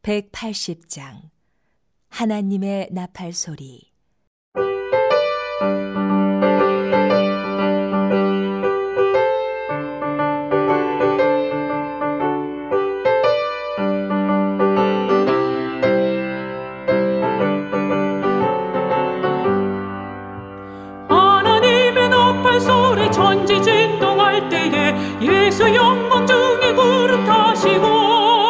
180장 하나님의 나팔 소리. 하나님의 나팔 소리 천지진동할 때에 예수 영광 중에 구름 타시고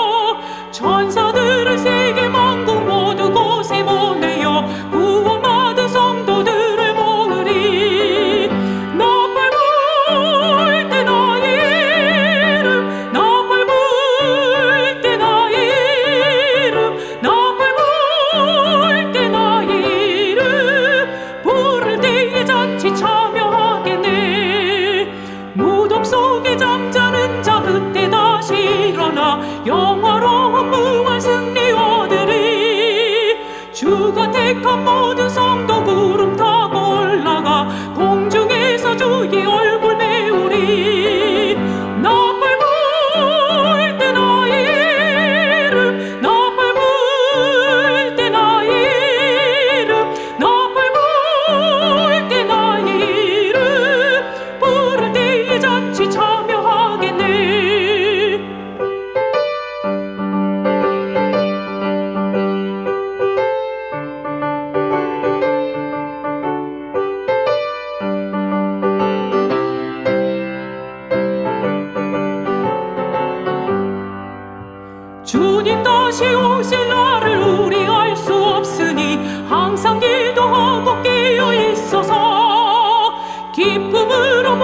천사들을 세계 만국 모두 곳에 보내어 구원받은 성도들을 모으리. 나팔 불 때 나의 이름, 나팔 불 때 나의 이름, 나팔 불 때 나의 이름, 부를 때에 잔치 참여하겠네. 무덤 속에 잠자는 자 그때 다시 일어나 영화로운 무한 승리 얻으리. 주가 택한 모든 성도 구름 타고 올라가 공중에서 주의 얼굴 메우리. 나팔 불 때 나의 이름, 나팔 불 때 나의 이름, 나팔 불 때 나의 이름, 부를 때에 잔치 참여하겠네. 주님 다시 오실 날을 우리 알 수 없으니 항상 기도하고 깨어 있어서 기쁨으로